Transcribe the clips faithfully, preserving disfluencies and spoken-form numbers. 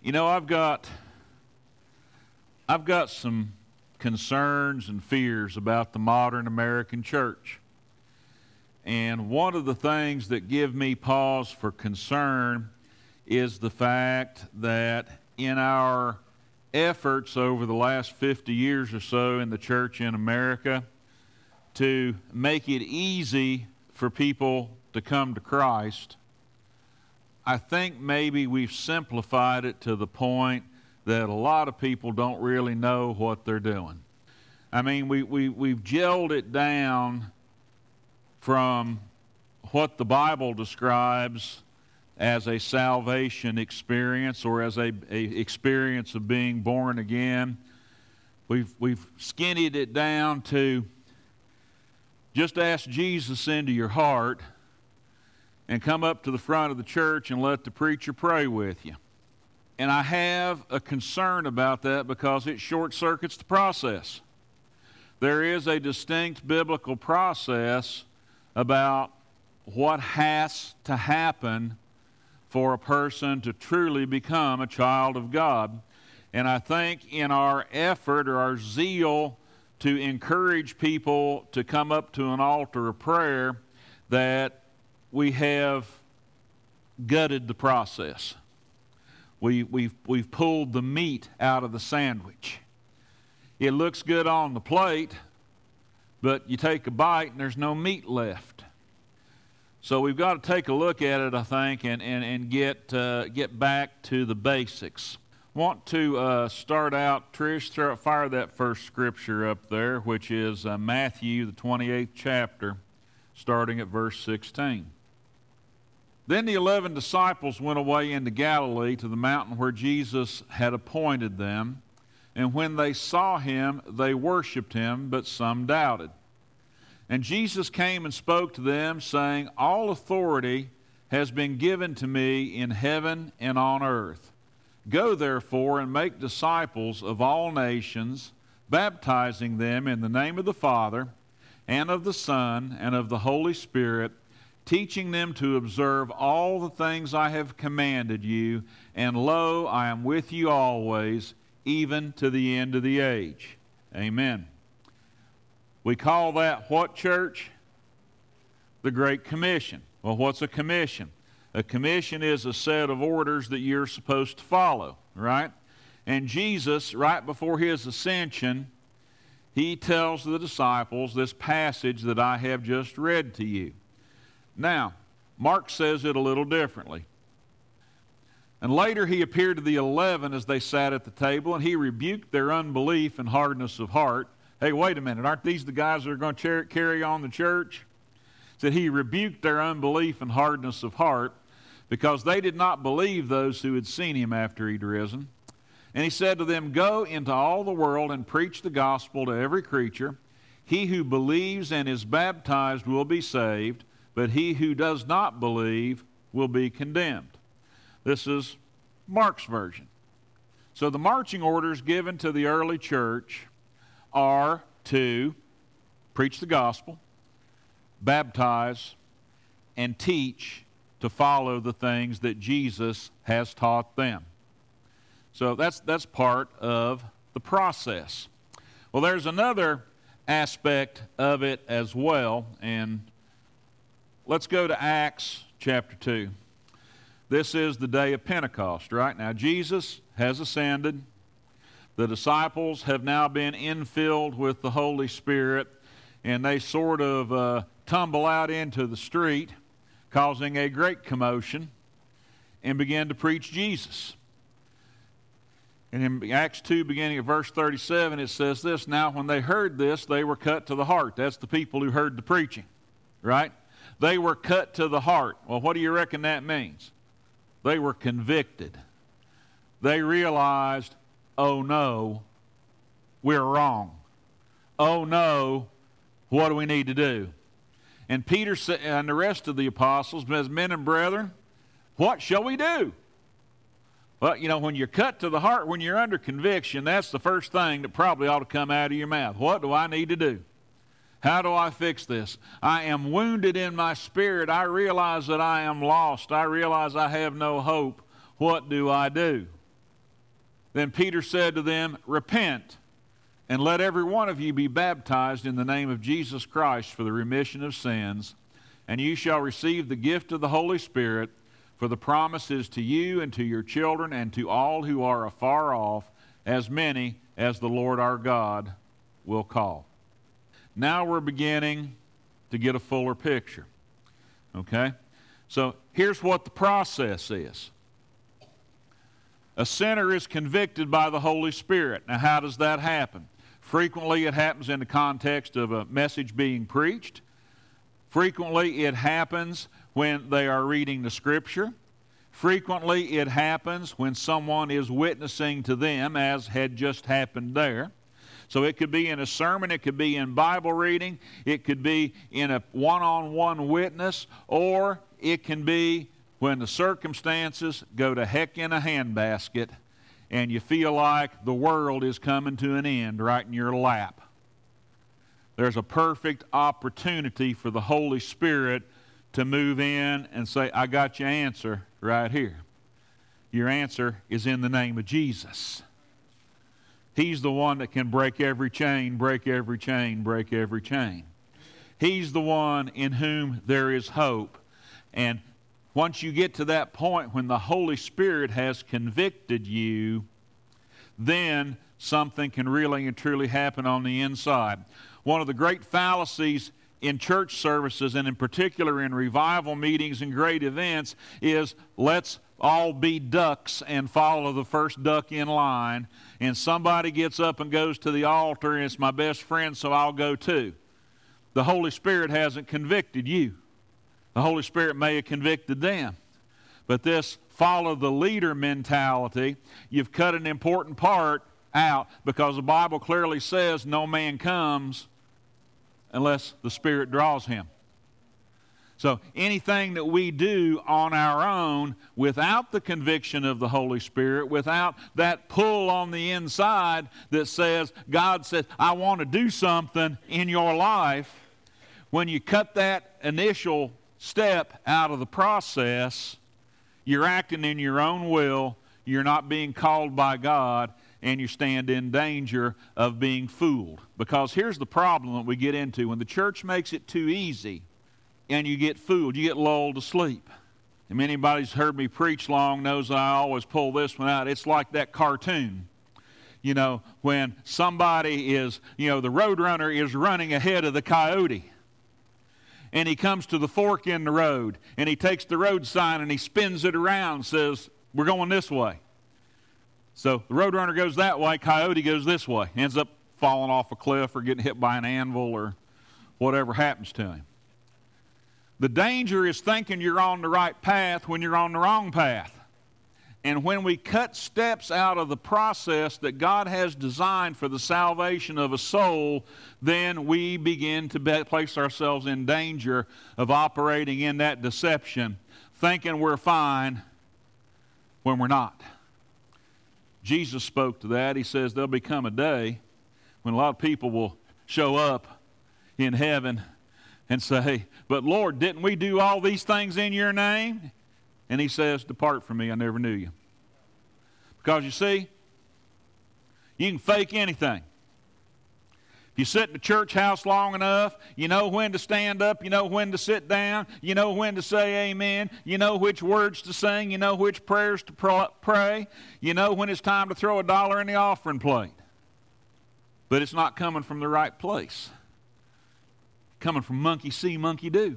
You know, I've got I've got some concerns and fears about the modern American church. And one of the things that give me pause for concern is the fact that in our efforts over the last fifty years or so in the church in America to make it easy for people to come to Christ, I think maybe we've simplified it to the point that a lot of people don't really know what they're doing. I mean, we, we, we've gelled it down from what the Bible describes as a salvation experience or as a, a experience of being born again. We've, we've skinnied it down to just ask Jesus into your heart and come up to the front of the church and let the preacher pray with you. And I have a concern about that because it short-circuits the process. There is a distinct biblical process about what has to happen for a person to truly become a child of God. And I think in our effort or our zeal to encourage people to come up to an altar of prayer, that we have gutted the process. We, we've, we've pulled the meat out of the sandwich. It looks good on the plate, but you take a bite and there's no meat left. So we've got to take a look at it, I think, and, and, and get, uh, get back to the basics. Want to uh, start out, Trish, throw, fire that first scripture up there, which is uh, Matthew, the twenty-eighth chapter, starting at verse sixteen. Then the eleven disciples went away into Galilee to the mountain where Jesus had appointed them. And when they saw him, they worshipped him, but some doubted. And Jesus came and spoke to them, saying, All authority has been given to me in heaven and on earth. Go therefore and make disciples of all nations, baptizing them in the name of the Father, and of the Son, and of the Holy Spirit, teaching them to observe all the things I have commanded you, and lo, I am with you always, even to the end of the age. Amen. We call that what, church? The Great Commission. Well, what's a commission? A commission is a set of orders that you're supposed to follow, right? And Jesus, right before his ascension, he tells the disciples this passage that I have just read to you. Now, Mark says it a little differently. And later he appeared to the eleven as they sat at the table, and he rebuked their unbelief and hardness of heart. Hey, wait a minute, aren't these the guys that are going to carry on the church? Said he rebuked their unbelief and hardness of heart because they did not believe those who had seen him after he'd risen. And he said to them, Go into all the world and preach the gospel to every creature. He who believes and is baptized will be saved, but he who does not believe will be condemned. This is Mark's version. So the marching orders given to the early church are to preach the gospel, baptize, and teach to follow the things that Jesus has taught them. So that's that's part of the process. Well, there's another aspect of it as well, and let's go to Acts chapter two. This is the day of Pentecost, right? Now, Jesus has ascended. The disciples have now been infilled with the Holy Spirit, and they sort of uh, tumble out into the street, causing a great commotion, and begin to preach Jesus. And in Acts two, beginning at verse thirty-seven, it says this, Now when they heard this, they were cut to the heart. That's the people who heard the preaching, right? They were cut to the heart. Well, what do you reckon that means? They were convicted. They realized, oh no, we're wrong. Oh no, what do we need to do? And Peter and the rest of the apostles, as men and brethren, what shall we do? Well, you know, when you're cut to the heart, when you're under conviction, that's the first thing that probably ought to come out of your mouth. What do I need to do? How do I fix this? I am wounded in my spirit. I realize that I am lost. I realize I have no hope. What do I do? Then Peter said to them, Repent, and let every one of you be baptized in the name of Jesus Christ for the remission of sins, and you shall receive the gift of the Holy Spirit, for the promise is to you and to your children and to all who are afar off, as many as the Lord our God will call. Now we're beginning to get a fuller picture. Okay? So here's what the process is. A sinner is convicted by the Holy Spirit. Now how does that happen? Frequently it happens in the context of a message being preached. Frequently it happens when they are reading the Scripture. Frequently it happens when someone is witnessing to them, as had just happened there. So it could be in a sermon, it could be in Bible reading, it could be in a one-on-one witness, or it can be when the circumstances go to heck in a handbasket and you feel like the world is coming to an end right in your lap. There's a perfect opportunity for the Holy Spirit to move in and say, I got your answer right here. Your answer is in the name of Jesus. He's the one that can break every chain, break every chain, break every chain. He's the one in whom there is hope. And once you get to that point when the Holy Spirit has convicted you, then something can really and truly happen on the inside. One of the great fallacies in church services, and in particular in revival meetings and great events, is let's all be ducks and follow the first duck in line, and somebody gets up and goes to the altar and it's my best friend, so I'll go too. The Holy Spirit hasn't convicted you. The Holy Spirit may have convicted them. But this follow the leader mentality, you've cut an important part out, because the Bible clearly says no man comes unless the Spirit draws him. So anything that we do on our own without the conviction of the Holy Spirit, without that pull on the inside that says, God says, I want to do something in your life, when you cut that initial step out of the process, you're acting in your own will, you're not being called by God, and you stand in danger of being fooled. Because here's the problem that we get into. When the church makes it too easy and you get fooled, you get lulled to sleep. And anybody who's heard me preach long knows I always pull this one out. It's like that cartoon. You know, when somebody is, you know, the roadrunner is running ahead of the coyote. And he comes to the fork in the road, and he takes the road sign and he spins it around and says, we're going this way. So the roadrunner goes that way, coyote goes this way. Ends up falling off a cliff or getting hit by an anvil or whatever happens to him. The danger is thinking you're on the right path when you're on the wrong path. And when we cut steps out of the process that God has designed for the salvation of a soul, then we begin to be- place ourselves in danger of operating in that deception, thinking we're fine when we're not. Jesus spoke to that. He says there'll become a day when a lot of people will show up in heaven and say, but Lord, didn't we do all these things in your name? And he says, depart from me, I never knew you. Because you see, you can fake anything. If you sit in the church house long enough, you know when to stand up, you know when to sit down, you know when to say amen, you know which words to sing, you know which prayers to pray, you know when it's time to throw a dollar in the offering plate. But it's not coming from the right place. Coming from monkey see, monkey do.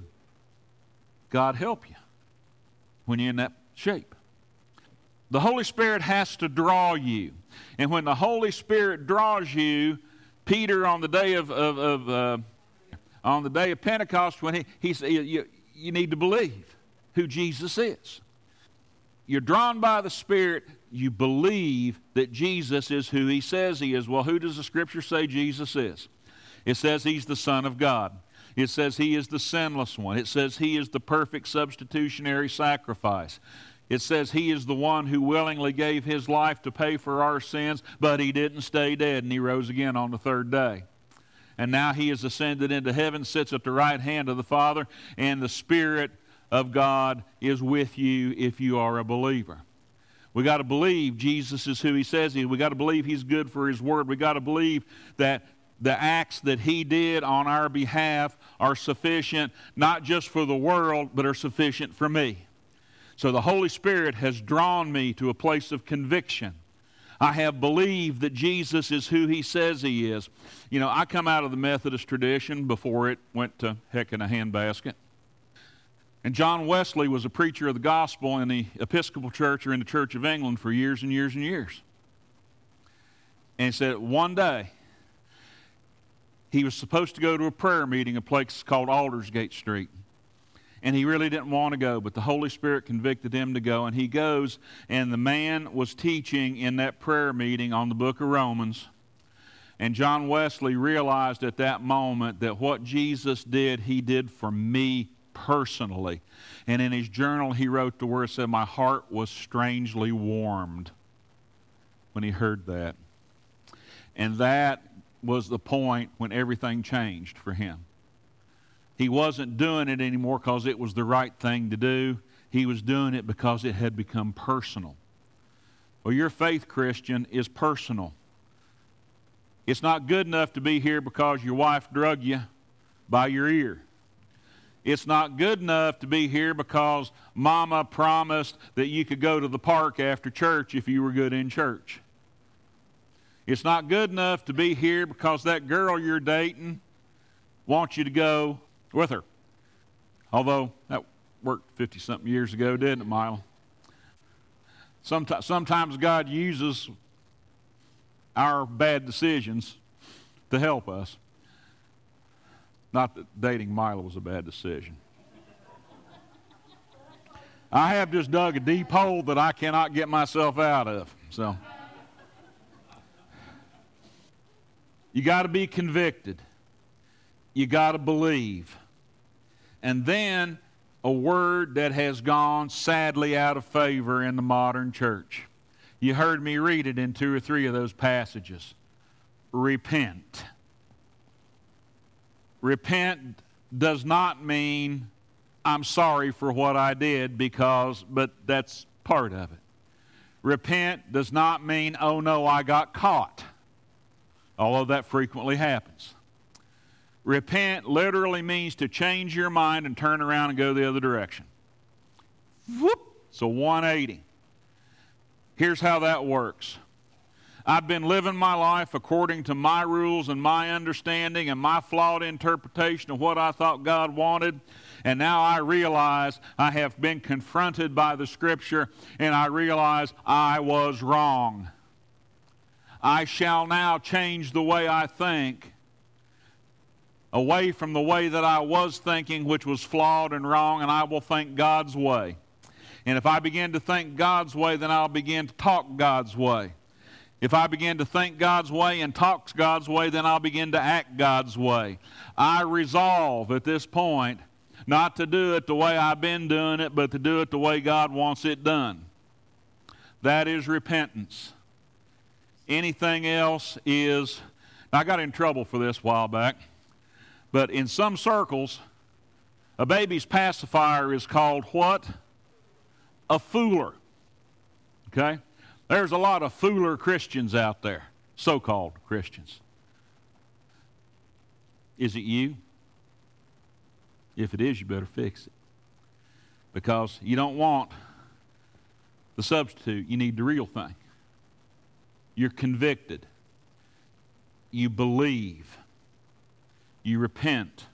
God help you when you're in that shape. The Holy Spirit has to draw you. And when the Holy Spirit draws you, Peter on the day of, of, of uh, on the day of Pentecost, when he, he said, you, you need to believe who Jesus is. You're drawn by the Spirit, you believe that Jesus is who he says he is. Well, who does the Scripture say Jesus is? It says he's the Son of God. It says he is the sinless one. It says he is the perfect substitutionary sacrifice. It says he is the one who willingly gave his life to pay for our sins, but he didn't stay dead, and he rose again on the third day. And now he has ascended into heaven, sits at the right hand of the Father, and the Spirit of God is with you if you are a believer. We got to believe Jesus is who he says he is. We got to believe he's good for his word. We got to believe that the acts that he did on our behalf are sufficient, not just for the world, but are sufficient for me. So the Holy Spirit has drawn me to a place of conviction. I have believed that Jesus is who he says he is. You know, I come out of the Methodist tradition before it went to heck in a handbasket. And John Wesley was a preacher of the gospel in the Episcopal Church or in the Church of England for years and years and years. And he said one day he was supposed to go to a prayer meeting, a place called Aldersgate Street. And he really didn't want to go, but the Holy Spirit convicted him to go. And he goes, and the man was teaching in that prayer meeting on the book of Romans. And John Wesley realized at that moment that what Jesus did, he did for me personally. And in his journal, he wrote the word, said, my heart was strangely warmed when he heard that. And that was the point when everything changed for him. He wasn't doing it anymore because it was the right thing to do. He was doing it because it had become personal. Well, your faith, Christian, is personal. It's not good enough to be here because your wife drug you by your ear. It's not good enough to be here because Mama promised that you could go to the park after church if you were good in church. It's not good enough to be here because that girl you're dating wants you to go with her. Although that worked fifty-something years ago, didn't it, Milo? Sometimes, sometimes God uses our bad decisions to help us. Not that dating Milo was a bad decision. I have just dug a deep hole that I cannot get myself out of. So, you got to be convicted. You got to believe. And then a word that has gone sadly out of favor in the modern church. You heard me read it in two or three of those passages. Repent. Repent does not mean I'm sorry for what I did because, but that's part of it. Repent does not mean, oh no, I got caught, although that frequently happens. Repent literally means to change your mind and turn around and go the other direction. Whoop! So one eighty. Here's how that works. I've been living my life according to my rules and my understanding and my flawed interpretation of what I thought God wanted. And now I realize I have been confronted by the Scripture and I realize I was wrong. I shall now change the way I think away from the way that I was thinking, which was flawed and wrong, and I will think God's way. And if I begin to think God's way, then I'll begin to talk God's way. If I begin to think God's way and talk God's way, then I'll begin to act God's way. I resolve at this point not to do it the way I've been doing it, but to do it the way God wants it done. That is repentance. Anything else is... Now, I got in trouble for this a while back, but in some circles, a baby's pacifier is called what? A fooler. Okay? There's a lot of fooler Christians out there, so-called Christians. Is it you? If it is, you better fix it. Because you don't want the substitute. You need the real thing. You're convicted. You believe. You repent.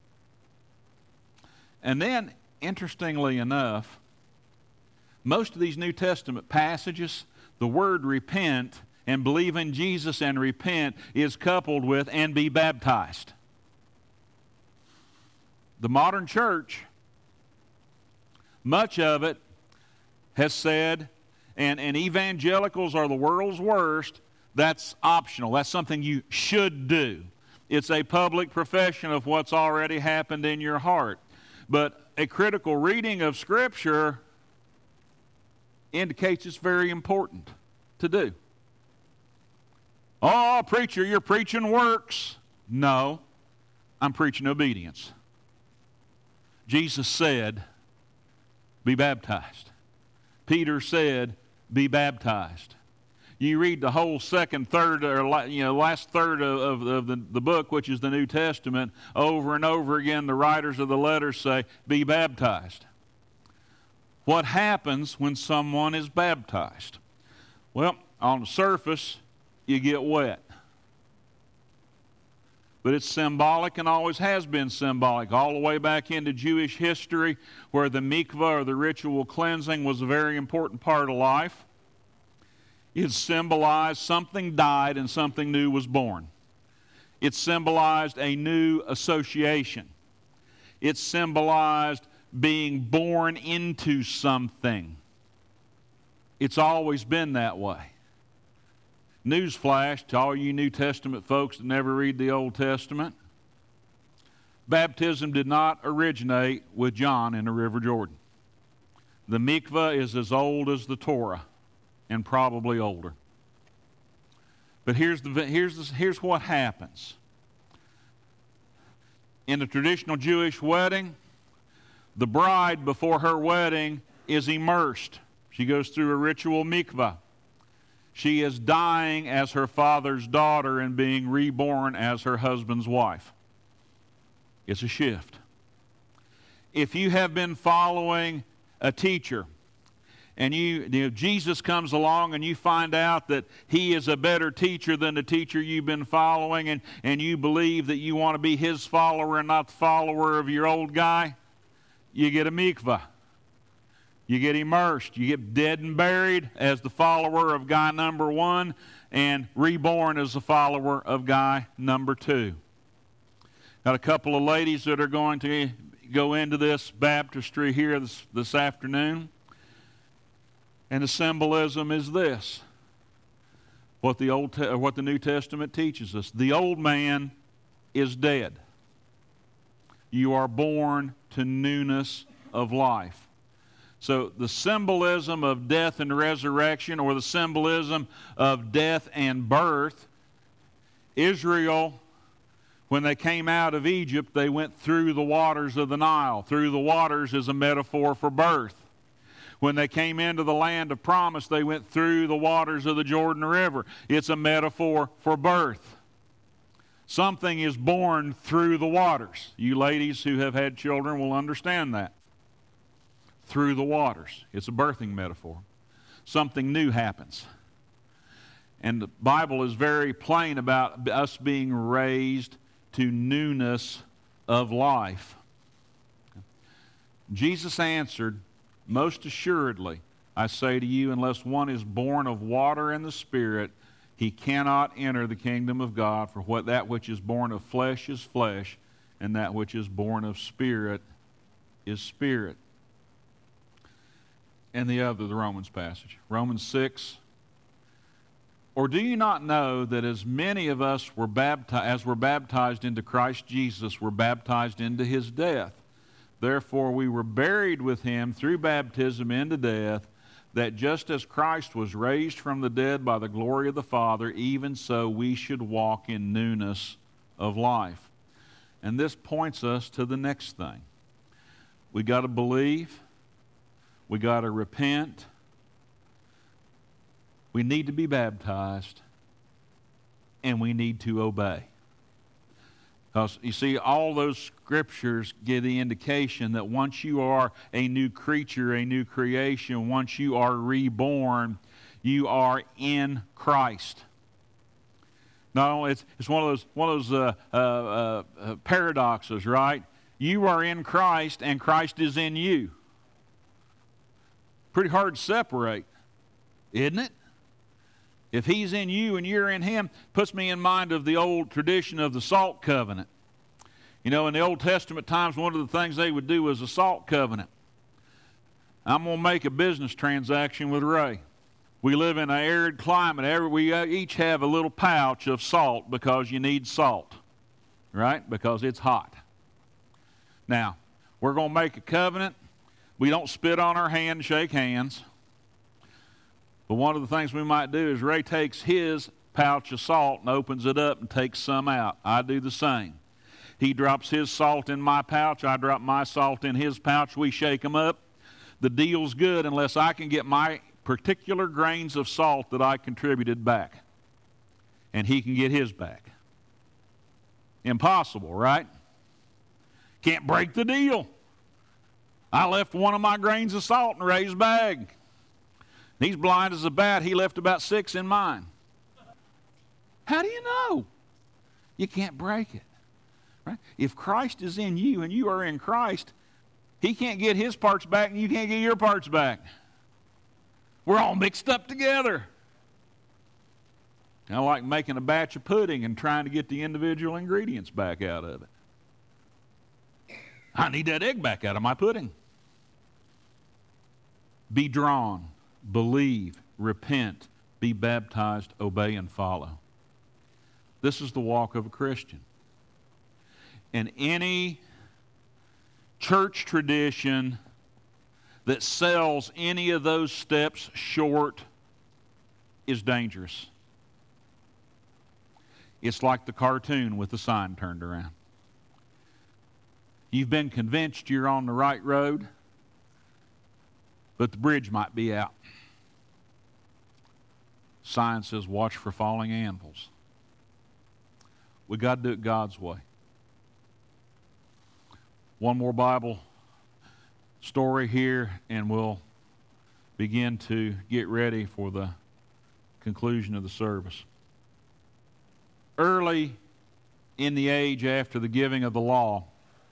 And then, interestingly enough, most of these New Testament passages, the word repent and believe in Jesus and repent is coupled with and be baptized. The modern church, much of it has said, and, and evangelicals are the world's worst, that's optional. That's something you should do. It's a public profession of what's already happened in your heart. But a critical reading of Scripture indicates it's very important to do. Oh, preacher, you're preaching works. No, I'm preaching obedience. Jesus said, be baptized. Peter said, be baptized. You read the whole second third, or you know, last third of, of, of the, the book, which is the New Testament, over and over again, the writers of the letters say, be baptized. What happens when someone is baptized? Well, on the surface, you get wet. But it's symbolic and always has been symbolic, all the way back into Jewish history, where the mikvah, or the ritual cleansing, was a very important part of life. It symbolized something died and something new was born. It symbolized a new association. It symbolized being born into something. It's always been that way. Newsflash to all you New Testament folks that never read the Old Testament. Baptism did not originate with John in the River Jordan. The mikvah is as old as the Torah, and probably older. But here's, the, here's, the, here's what happens. In a traditional Jewish wedding, the bride before her wedding is immersed. She goes through a ritual mikvah. She is dying as her father's daughter and being reborn as her husband's wife. It's a shift. If you have been following a teacher, and you, you know, Jesus comes along and you find out that he is a better teacher than the teacher you've been following, and, and you believe that you want to be his follower and not the follower of your old guy, you get a mikvah. You get immersed. You get dead and buried as the follower of guy number one and reborn as the follower of guy number two. Got a couple of ladies that are going to go into this baptistry here this, this afternoon. And the symbolism is this, what the Old Te- what the New Testament teaches us. The old man is dead. You are born to newness of life. So the symbolism of death and resurrection, or the symbolism of death and birth, Israel, when they came out of Egypt, they went through the waters of the Nile. Through the waters is a metaphor for birth. When they came into the land of promise, they went through the waters of the Jordan River. It's a metaphor for birth. Something is born through the waters. You ladies who have had children will understand that. Through the waters. It's a birthing metaphor. Something new happens. And the Bible is very plain about us being raised to newness of life. Jesus answered, most assuredly, I say to you, unless one is born of water and the Spirit, he cannot enter the kingdom of God. For what that which is born of flesh is flesh, and that which is born of spirit is spirit. And the other, the Romans passage, Romans six. Or do you not know that as many of us were baptized, as were baptized into Christ Jesus, were baptized into his death? Therefore we were buried with him through baptism into death, that just as Christ was raised from the dead by the glory of the Father, even so we should walk in newness of life. And this points us to the next thing. We got to believe. We got to repent. We need to be baptized. And we need to obey. Because, you see, all those scriptures give the indication that once you are a new creature, a new creation, once you are reborn, you are in Christ. No, it's, it's one of those, one of those uh, uh, uh, paradoxes, right? You are in Christ and Christ is in you. Pretty hard to separate, isn't it? If he's in you and you're in him, puts me in mind of the old tradition of the salt covenant. You know, in the Old Testament times, one of the things they would do was a salt covenant. I'm going to make a business transaction with Ray. We live in an arid climate. Every, we each have a little pouch of salt because you need salt, right? Because it's hot. Now, we're going to make a covenant. We don't spit on our hand and shake hands. But one of the things we might do is Ray takes his pouch of salt and opens it up and takes some out. I do the same. He drops his salt in my pouch. I drop my salt in his pouch. We shake them up. The deal's good unless I can get my particular grains of salt that I contributed back. And he can get his back. Impossible, right? Can't break the deal. I left one of my grains of salt in Ray's bag. He's blind as a bat. He left about six in mine. How do you know? You can't break it. Right? If Christ is in you and you are in Christ, he can't get his parts back and you can't get your parts back. We're all mixed up together. Kind of like making a batch of pudding and trying to get the individual ingredients back out of it. I need that egg back out of my pudding. Be drawn, believe, repent, be baptized, obey, and follow. This is the walk of a Christian. And any church tradition that sells any of those steps short is dangerous. It's like the cartoon with the sign turned around. You've been convinced you're on the right road, but the bridge might be out. Sign says, watch for falling anvils. We got to do it God's way. One more Bible story here, and we'll begin to get ready for the conclusion of the service. Early in the age after the giving of the law,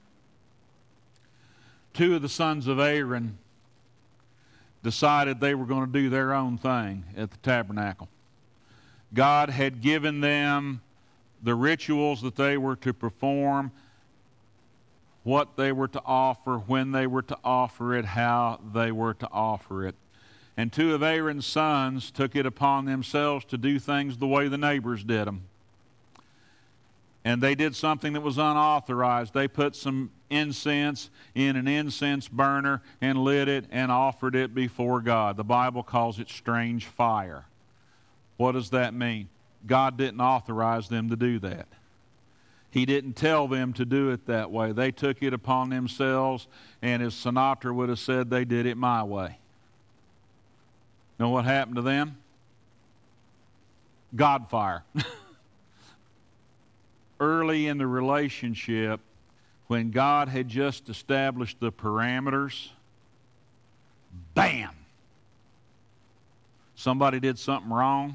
two of the sons of Aaron decided they were going to do their own thing at the tabernacle. God had given them the rituals that they were to perform, what they were to offer, when they were to offer it, how they were to offer it. And two of Aaron's sons took it upon themselves to do things the way the neighbors did them. And they did something that was unauthorized. They put some incense in an incense burner and lit it and offered it before God. The Bible calls it strange fire. What does that mean? God didn't authorize them to do that. He didn't tell them to do it that way. They took it upon themselves, and as Sinatra would have said, they did it my way. Know what happened to them? God fire. Early in the relationship, when God had just established the parameters, bam! Somebody did something wrong,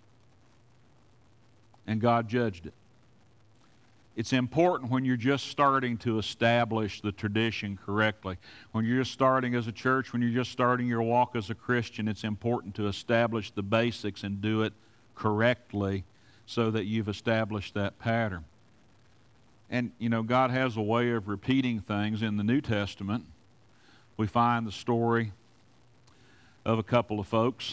and God judged it. It's important when you're just starting to establish the tradition correctly. When you're just starting as a church, when you're just starting your walk as a Christian, it's important to establish the basics and do it correctly so that you've established that pattern. And, you know, God has a way of repeating things. In the New Testament, we find the story of a couple of folks.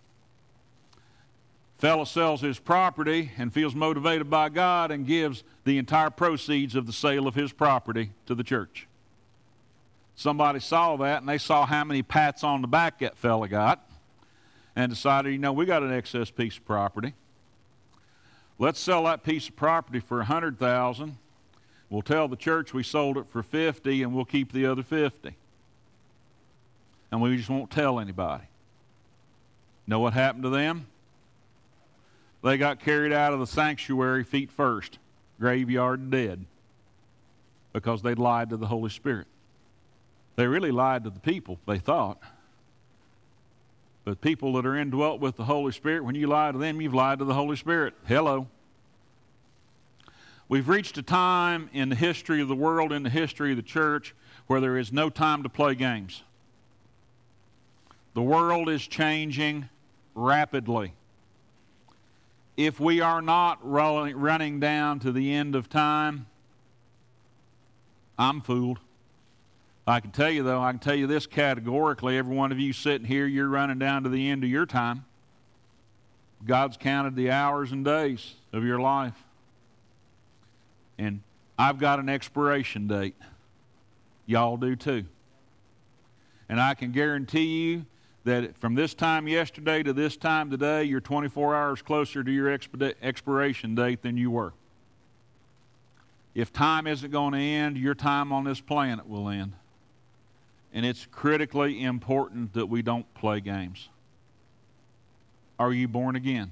Fellow sells his property and feels motivated by God and gives the entire proceeds of the sale of his property to the church. Somebody saw that, and they saw how many pats on the back that fella got and decided, you know, we got an excess piece of property. Let's sell that piece of property for one hundred thousand dollars. We'll tell the church we sold it for fifty, and we'll keep the other fifty. And we just won't tell anybody. Know what happened to them? They got carried out of the sanctuary feet first, graveyard dead, because they'd lied to the Holy Spirit. They really lied to the people, they thought. But people that are indwelt with the Holy Spirit, when you lie to them, you've lied to the Holy Spirit. Hello. We've reached a time in the history of the world, in the history of the church, where there is no time to play games. The world is changing rapidly. If we are not rolling, running down to the end of time, I'm fooled. I can tell you, though, I can tell you this categorically. Every one of you sitting here, you're running down to the end of your time. God's counted the hours and days of your life. And I've got an expiration date. Y'all do too. And I can guarantee you that from this time yesterday to this time today, you're twenty-four hours closer to your expi- expiration date than you were. If time isn't going to end, your time on this planet will end. And it's critically important that we don't play games. are you born again?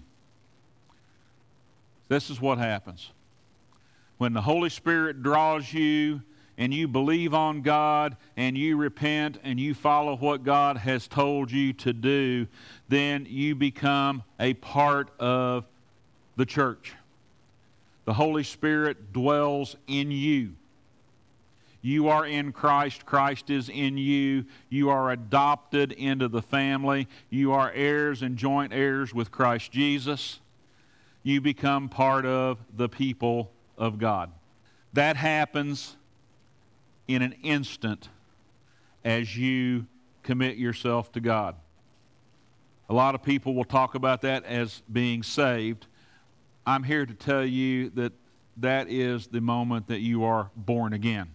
This is what happens. When the Holy Spirit draws you and you believe on God and you repent and you follow what God has told you to do, then you become a part of the church. The Holy Spirit dwells in you. You are in Christ. Christ is in you. You are adopted into the family. You are heirs and joint heirs with Christ Jesus. You become part of the people of God. That happens in an instant as you commit yourself to God. A lot of people will talk about that as being saved. I'm here to tell you that that is the moment that you are born again.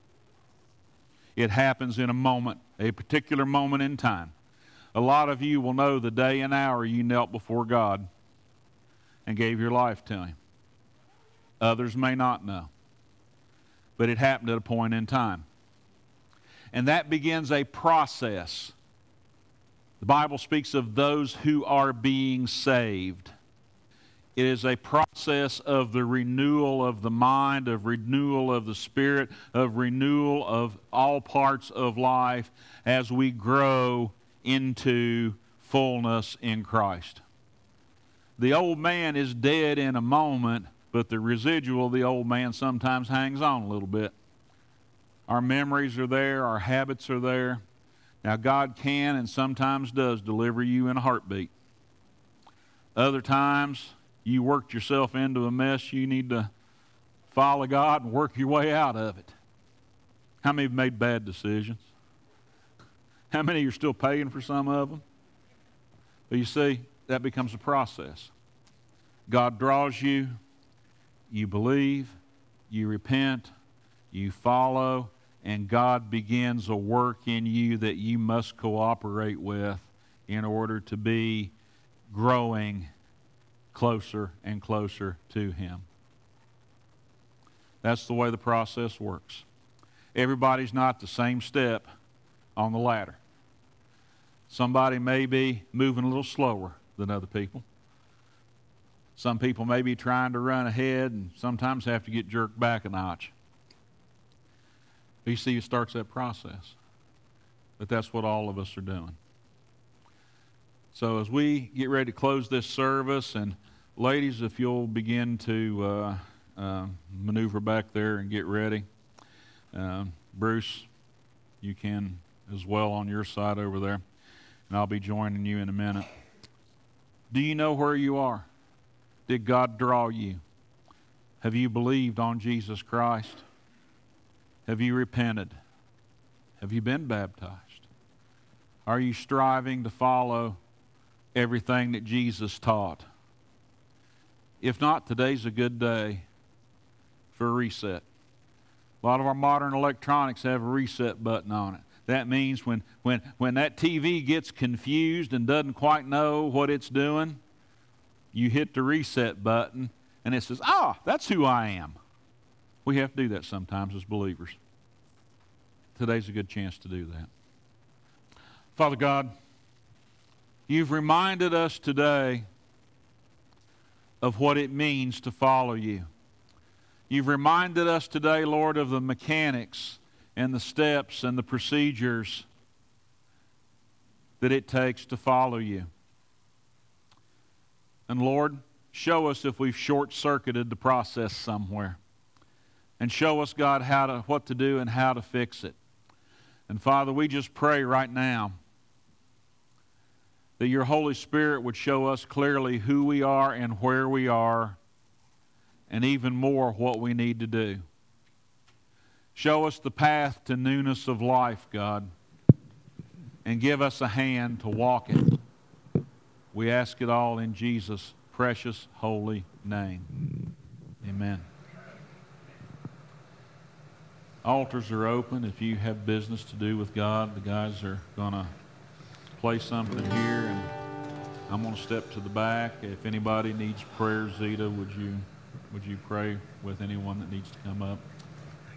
It happens in a moment, a particular moment in time. A lot of you will know the day and hour you knelt before God and gave your life to Him. Others may not know. But it happened at a point in time. And that begins a process. The Bible speaks of those who are being saved. It is a process of the renewal of the mind, of renewal of the spirit, of renewal of all parts of life as we grow into fullness in Christ. The old man is dead in a moment, but the residual of the old man sometimes hangs on a little bit. Our memories are there, our habits are there. Now God can and sometimes does deliver you in a heartbeat. Other times, you worked yourself into a mess, you need to follow God and work your way out of it. How many have made bad decisions? How many are still paying for some of them? But you see, that becomes a process. God draws you, you believe, you repent, you follow, and God begins a work in you that you must cooperate with in order to be growing closer and closer to Him. That's the way the process works. Everybody's not the same step on the ladder. Somebody may be moving a little slower than other people. Some people may be trying to run ahead and sometimes have to get jerked back a notch. But you see, it starts that process. But that's what all of us are doing. So as we get ready to close this service, and ladies, if you'll begin to uh, uh, maneuver back there and get ready. Uh, Bruce, you can as well on your side over there. And I'll be joining you in a minute. Do you know where you are? Did God draw you? Have you believed on Jesus Christ? Have you repented? Have you been baptized? Are you striving to follow everything that Jesus taught? If not, today's a good day for a reset. A lot of our modern electronics have a reset button on it. That means when, when, when that T V gets confused and doesn't quite know what it's doing, you hit the reset button and it says, ah, that's who I am. We have to do that sometimes as believers. Today's a good chance to do that. Father God, you've reminded us today of what it means to follow you. You've reminded us today, Lord, of the mechanics and the steps and the procedures that it takes to follow you. And Lord, show us if we've short-circuited the process somewhere. And show us, God, how to, what to do and how to fix it. And Father, we just pray right now that your Holy Spirit would show us clearly who we are and where we are, and even more what we need to do. Show us the path to newness of life, God, and give us a hand to walk it. We ask it all in Jesus' precious, holy name. Amen. Altars are open. If you have business to do with God, the guys are going to play something here, and I'm going to step to the back. If anybody needs prayer, Zeta, would you would you pray with anyone that needs to come up?